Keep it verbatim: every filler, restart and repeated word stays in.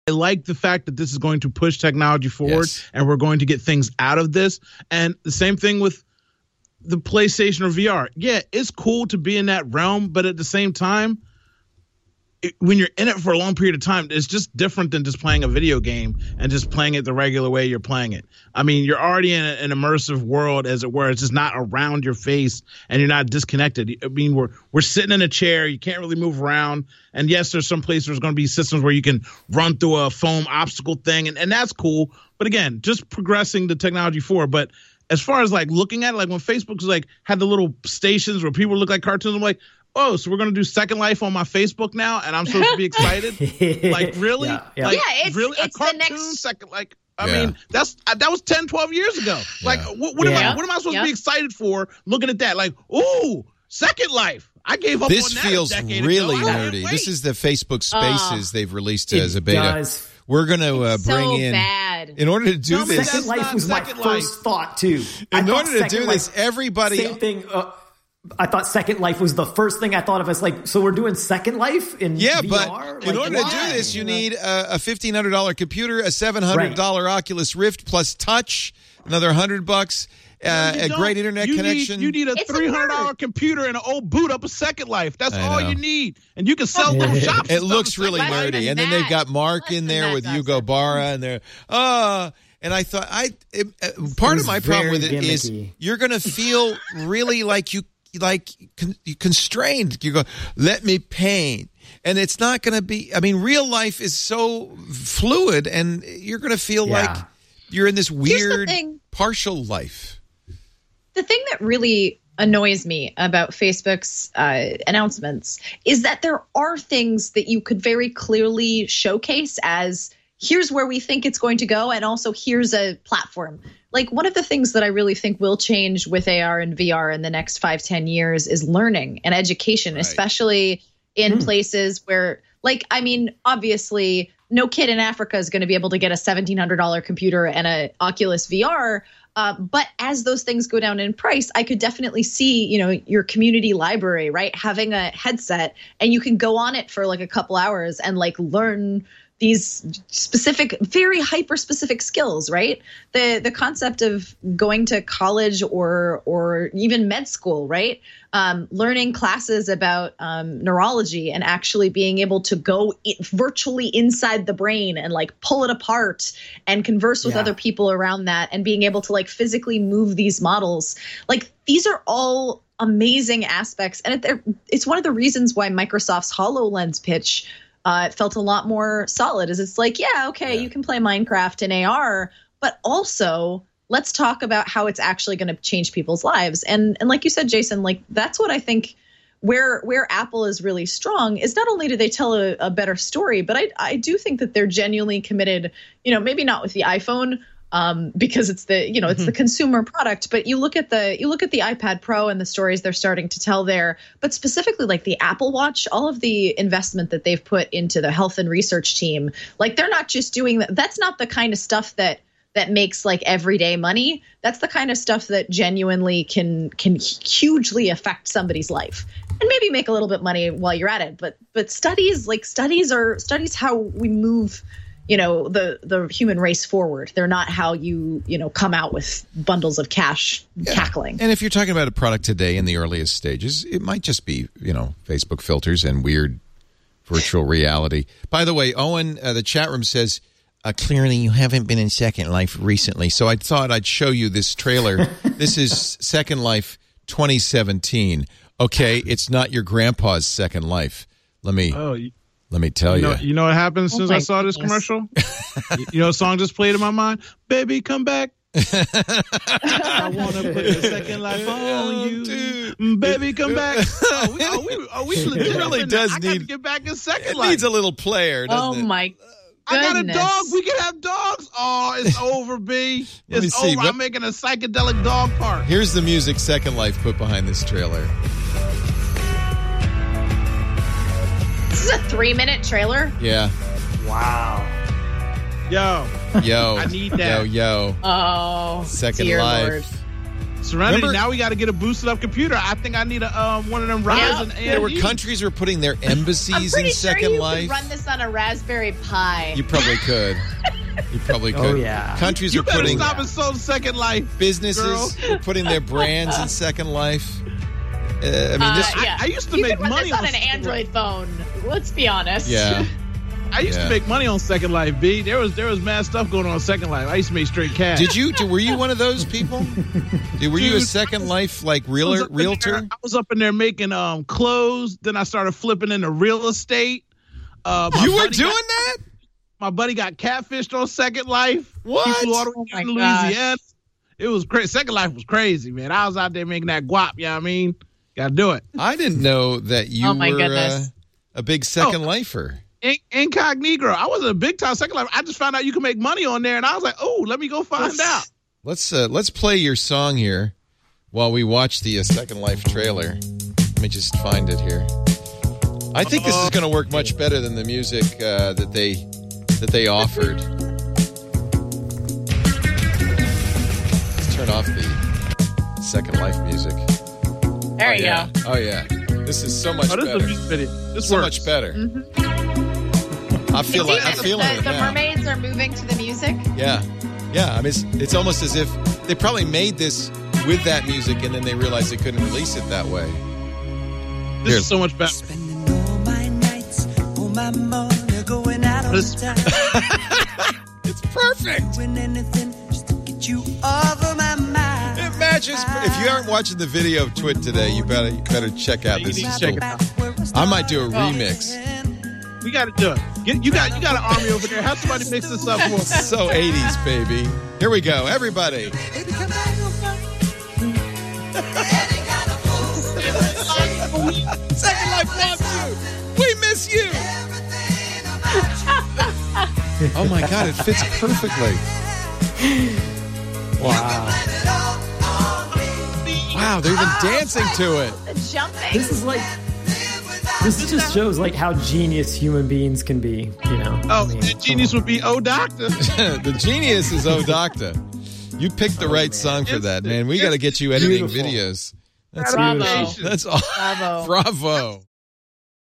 I like the fact that this is going to push technology forward, yes. and we're going to get things out of this. And the same thing with the PlayStation or V R. Yeah, it's cool to be in that realm, but at the same time, it, when you're in it for a long period of time, it's just different than just playing a video game and just playing it the regular way you're playing it. I mean, you're already in a, an immersive world, as it were. It's just not around your face, and you're not disconnected. I mean, we're we're sitting in a chair. You can't really move around. And yes, there's some places there's going to be systems where you can run through a foam obstacle thing, and, and that's cool. But again, just progressing the technology forward. But as far as like looking at it, like when Facebook was like had the little stations where people look like cartoons, I'm like, oh, so we're going to do Second Life on my Facebook now, and I'm supposed to be excited? Like, really? Yeah, yeah. Like, yeah it's, really? it's a cartoon the next... second, like, I yeah. mean, that's uh, that was ten, twelve years ago. Yeah. Like, what, what, yeah. am I, what am I supposed yeah. to be excited for looking at that? Like, ooh, Second Life. I gave up this on that feels a decade really ago. nerdy. This is the Facebook Spaces uh, they've released as a beta. Does. We're going to uh, bring so in, bad. in order to do no, this. Second Life was my Second first Life. thought too. In I order to do Life, this, everybody. Same thing. Uh, I thought Second Life was the first thing I thought of as like, so we're doing Second Life in yeah, V R? but in like, order why? to do this, you need a, a fifteen hundred dollars computer, a seven hundred dollars right. Oculus Rift plus touch, another one hundred bucks. Uh, a don't. great internet you connection. Need, you need a It's three hundred dollars a computer and an old boot up a Second Life. That's I all know. you need. And you can sell little shops. It and looks stuff really Second Life. nerdy. And then that. they've got Mark Less in than there that, with Dustin. Hugo Barra, and they're uh and I thought I it, uh, part It of was my problem very with it is gimmicky. you're going to feel really like you like con, you constrained. You go, let me paint. And it's not going to be, I mean, real life is so fluid, and you're going to feel Yeah. like you're in this weird thing. partial life. The thing that really annoys me about Facebook's uh, announcements is that there are things that you could very clearly showcase as here's where we think it's going to go, and also here's a platform. Like, one of the things that I really think will change with A R and V R in the next five, ten years is learning and education, Right. especially in Hmm. places where, like, I mean, obviously, no kid in Africa is going to be able to get a seventeen hundred dollars computer and a Oculus V R. Uh, but as those things go down in price, I could definitely see, you know, your community library, right, having a headset, and you can go on it for like a couple hours and like learn these specific, very hyper specific skills, right? The the concept of going to college or or even med school, right? Um, learning classes about um, neurology and actually being able to go I- virtually inside the brain and like pull it apart and converse with Yeah. other people around that, and being able to like physically move these models. Like, these are all amazing aspects. And it, it's one of the reasons why Microsoft's HoloLens pitch Uh, it felt a lot more solid, as it's like, yeah, okay, Yeah. you can play Minecraft in A R, but also let's talk about how it's actually going to change people's lives. And and like you said, Jason, like that's what I think where where Apple is really strong is not only do they tell a, a better story, but I I do think that they're genuinely committed, you know, maybe not with the iPhone, um, because it's the, you know, it's mm-hmm. the consumer product, but you look at the, you look at the iPad Pro and the stories they're starting to tell there, but specifically like the Apple Watch, all of the investment that they've put into the health and research team, like they're not just doing that. That's not the kind of stuff that, that makes like everyday money. That's the kind of stuff that genuinely can, can hugely affect somebody's life and maybe make a little bit money while you're at it. But, but studies, like studies are studies, how we move, you know, the, the human race forward. They're not how you, you know, come out with bundles of cash Yeah. cackling. And if you're talking about a product today in the earliest stages, it might just be, you know, Facebook filters and weird virtual reality. By the way, Owen, uh, the chat room says, uh, clearly you haven't been in Second Life recently. So I thought I'd show you this trailer. This is Second Life twenty seventeen. Okay, it's not your grandpa's Second Life. Let me... Oh, you, Let me tell you you. know, you know what happened as soon as Oh I my saw this goodness. commercial? you, you know, a song just played in my mind. Baby, come back. I want to put the Second Life on you. Dude. Baby, come back. Oh, we, oh, we, oh, we legit It really up in there. does I got to need- get back in Second It Life. needs a little player, doesn't Oh it? my I got a goodness. dog. We can have dogs. Oh, it's over, B. Let me It's see. over. What- I'm making a psychedelic dog park. Here's the music Second Life put behind this trailer. This is a three minute trailer. Yeah. Wow. Yo, Yo. I need that. Yo, yo. Oh, Second dear Life. Lord. Serenity, Remember- now we got to get a boosted up computer. I think I need a um, one of them Ryzen. Yeah. A M D. There were countries were putting their I'm embassies pretty in sure Second you Life. could run this on on a Raspberry Pi. You probably could. You probably could. Oh, yeah. Countries You are better putting stop and sold Second Life. businesses are putting their brands in Second Life. Uh, I mean, this. Uh, yeah. I, I used to you make can run money this on on an Android phone. Let's be honest. Yeah. I used Yeah. to make money on Second Life, B. There was there was mad stuff going on on Second Life. I used to make straight cash. Did you? Were you one of those people? Did, were you a Dude, Second Life like I was realtor? up in Realtor? there- I was up in there making um clothes. Then I started flipping into real estate. Uh, my You were buddy doing got- that? My buddy got catfished on Second Life. What? He flew all the way Oh my to Louisiana. It was crazy. Second Life was crazy, man. I was out there making that guap. You know what I mean? Got to do it. I didn't know that you Oh, my were uh, goodness. a big Second Oh. Lifer. In- Incognito. I wasn't a big time Second Life. I just found out you can make money on there, and I was like, oh, let me go find out. Let's uh, let's play your song here while we watch the uh, Second Life trailer. Let me just find it here. I think this is going to work much better than the music uh, that they that they offered. Let's turn off the Second Life music. There oh, you yeah. go. Oh yeah, this is so much Oh, this is a better. music video. This So works. much better. I feel like I'm It's even- feeling the, it the now. mermaids are moving to the music. Yeah, yeah. I mean, it's, it's almost as if they probably made this with that music, and then they realized they couldn't release it that way. This Here. is so much better. Spending all my nights, all my money going out on This- time. It's perfect. Doing anything just to get you off of my mind. It matches. If you aren't watching the video of Twit today, you better you better check out You this. need to is check cool. it out. I might do a remix. We got to do it. Get, you got you got an army over there. Have somebody mix this up for us. So eighties, baby. Here we go, everybody. Baby, come back over. Second Life loves you. We miss you. Oh my God, it fits perfectly. Wow. Wow, they're even dancing to it. The jumping. This is like, this just shows like how genius human beings can be, you know? Oh, I mean, the genius come would be Oh Doctor. The genius is Oh Doctor. You picked the right song for that, man. We got to get you editing Beautiful. videos. That's Bravo. Beautiful. That's all. Bravo. Bravo.